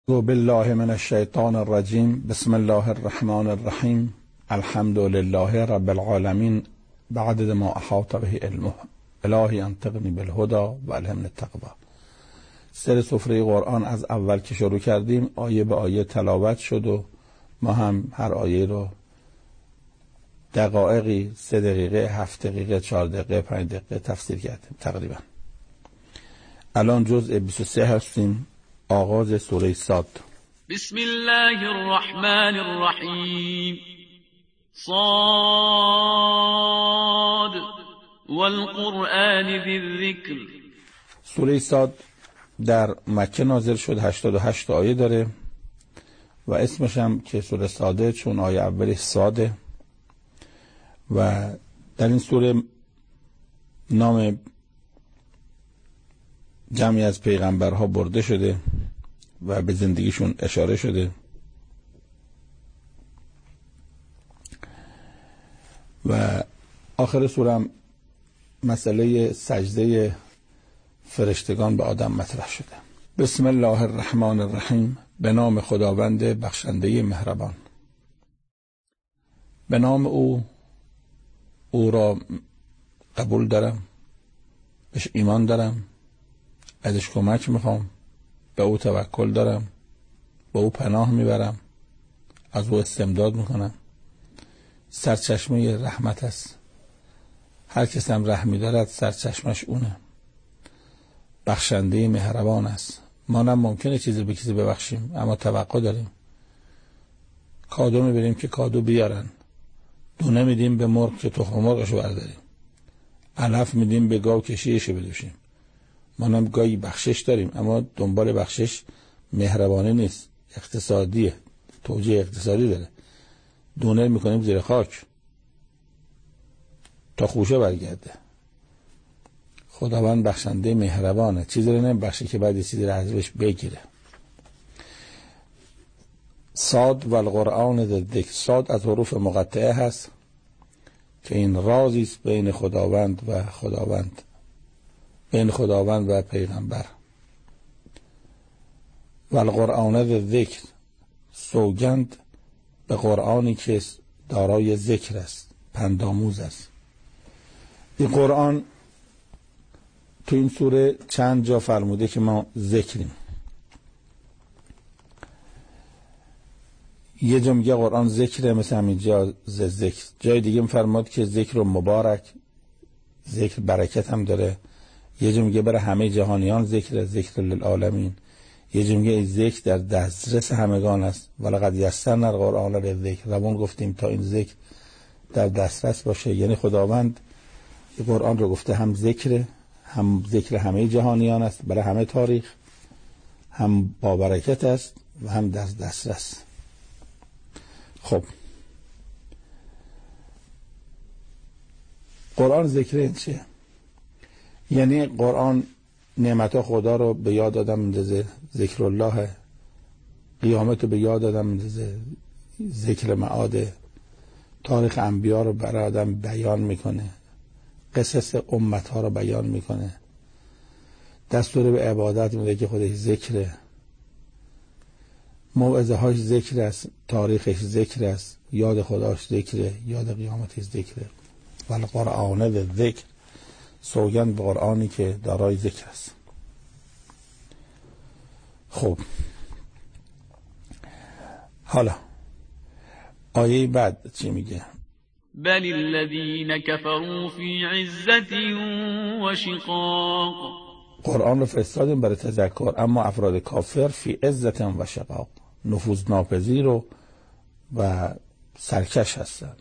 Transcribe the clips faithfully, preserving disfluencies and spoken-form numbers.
اعوذ بالله من الشیطان الرجیم. بسم الله الرحمن الرحیم. الحمد لله رب العالمین بعدد ما احاط به علمه. الهی انطقنی بالهدى و الهمنی التقوی. سر سفره قرآن از اول که شروع کردیم آیه به آیه تلاوت شد و ما هم هر آیه رو دقایقی سه دقیقه، هفت دقیقه، چهار دقیقه، پنج دقیقه تفسیر کردیم تقریبا. الان جزء بیست و سه هستیم. آغاز سوره صاد. بسم الله الرحمن الرحیم. صاد والقرآن ذی الذکر. سوره صاد در مکه نازل شد، هشتاد و هشت آیه داره و اسمش هم که سوره صاده چون آیه اولی صاده و در این سوره نام جمعی از پیغمبرها برده شده و به زندگیشون اشاره شده و آخر سوره هم مسئله سجده فرشتگان به آدم مطرح شده. بسم الله الرحمن الرحیم. به نام خداوند بخشنده مهربان. به نام او او را قبول دارم، بهش ایمان دارم، ازش کمک میخوام، به او توکل دارم، به او پناه میبرم، از او استمداد میکنم. سرچشمه رحمت است، هر کس هم رحمی دارد سرچشمش اونه. بخشنده مهربان است. ما هم ممکنه چیزی به کسی ببخشیم اما توقع داریم. کادو میبریم که کادو بیارن، دونه میدیم به مرغ که تخم مرغشو برداریم، علف میدیم به گاو که شیرشو بدوشیم. ما هم گاهی بخشش داریم اما دنبال بخشش مهربانه نیست، اقتصادیه، توجیه اقتصادی داره. دونه میکنیم زیر خاک تا خوشه برگرده. خداوند بخشنده مهربانه، چیزی رو نمیبخشه که بعد چیزی رو ازش بگیره. صاد و القرآن ذی الذکر. صاد از حروف مقطعه هست که این رازی است بین خداوند و خداوند، بین خداوند و پیغمبر. و القرآن ذی الذکر. سوگند به قرآنی که دارای ذکر است، پندآموز است. این قرآن تو این سوره چند جا فرموده که ما ذکریم. یه جا میگه قرآن ذکره، مثل همین جا ذکر. جای دیگه فرمود که ذکر و مبارک، ذکر برکت هم داره. یه جا میگه برای همه جهانیان ذکر، ذکر للعالمین. یه جا میگه ذکر در دسترس همگان است. ولقد یسرنا القرآن للذکر. روان گفتیم تا این ذکر در دسترس باشه. یعنی خداوند این قرآن رو گفته هم ذکر، هم ذکر همه جهانیان است، برای همه تاریخ، هم با برکت است و هم در دسترس. خب قرآن ذکر این چیه؟ یعنی قرآن نعمت خدا رو به یاد آدم میندازه، ذکر الله، قیامت رو به یاد آدم میندازه، ذکر معاده، تاریخ انبیا رو برای آدم بیان میکنه، قصص امت ها رو بیان میکنه، دستور به عبادت میده که خودش ذکره، موعظه هاش ذکر است، تاریخش ذکر است، یاد خداش ذکره، یاد قیامتش ذکره. ولی قرآن ذکر. سوگند به قرآنی که دارای ذکر است. خب حالا آیه بعد چی میگه؟ بل الذین کفروا فی عزة و شقاق. قرآن رو فرستادیم برای تذکر، اما افراد کافر فی عزة و شقاق، نفوذ ناپذیر و و سرکش هستن.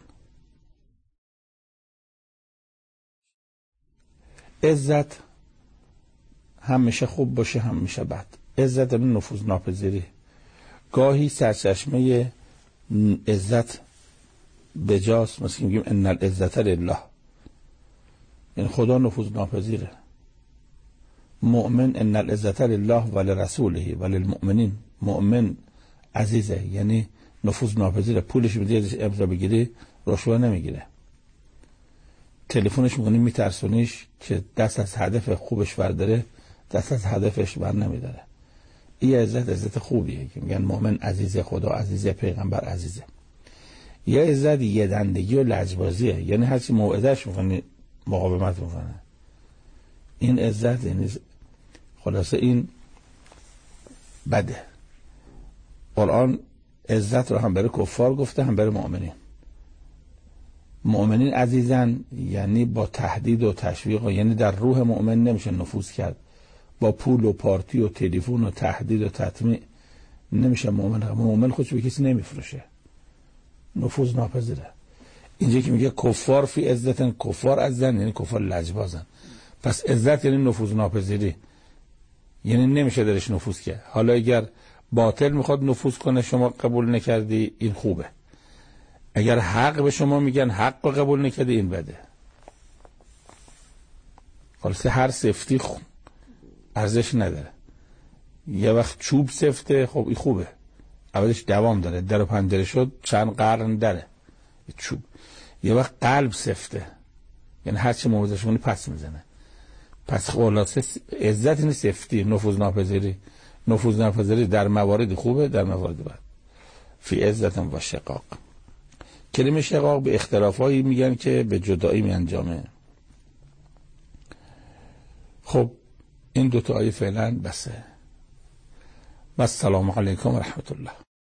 عزت هم میشه خوب باشه هم میشه بد. عزت این نفوذ ناپذیری. گاهی سرچشمه عزت بجاست، مثل میگیم ان العزت لله، این خدا نفوذ ناپذیره. مؤمن ان العزت لله و لرسوله و للمؤمنین. مؤمن عزیزه، یعنی نفوذ ناپذیره. پولش بدی ازش امضا بگیری رشوه نمیگیره. تلفنش میکنی میترسونیش که دست از هدف خوبش برداره، دست از هدفش بر نمیداره. این عزت عزت خوبیه که میگن مؤمن عزیز خدا عزیز پیغمبر عزیزه. یه عزت یه دندگی و لجبازیه، یعنی هرچی موعظه‌اش میکنی مقاومت میکنه. این عزت یعنی خلاصه این بده. قرآن عزت رو هم برای کفار گفته هم برای مؤمنین. مؤمنین عزیزن یعنی با تهدید و تشویق، یعنی در روح مؤمن نمیشه نفوذ کرد. با پول و پارتی و تلفن و تهدید و تطمیع نمیشه مؤمن. مؤمن خودش به کسی نمیفروشه، نفوذ ناپذیره. اینجا که میگه کفار فی عزتن، کفار عزیزن یعنی کفار لجبازن. پس عزت یعنی نفوذ ناپذیری، یعنی نمیشه درش نفوذ کرد. حالا اگر باطل میخواد نفوذ کنه شما قبول نکردی این خوبه، اگر حق به شما میگن حق رو قبول نکردی این بده. خلاصه هر سفتی خوب ارزش نداره. یه وقت چوب سفته، خب این خوبه، اولش دوام داره، در و پنجره شد چند قرن داره چوب. یه وقت قلب سفته، یعنی هر چی موضوعش کنی پس میزنه. پس خلاصه عزت این سفتی، نفوذ ناپذیری. نفوذ ناپذیری در موارد خوبه، در موارد بد. فی عزت و شقاق. کلمه شقاق به اختلافایی میگن که به جدایی می انجامه. خب این دوتا آیه فعلا بسه. و السلام علیکم و رحمت الله.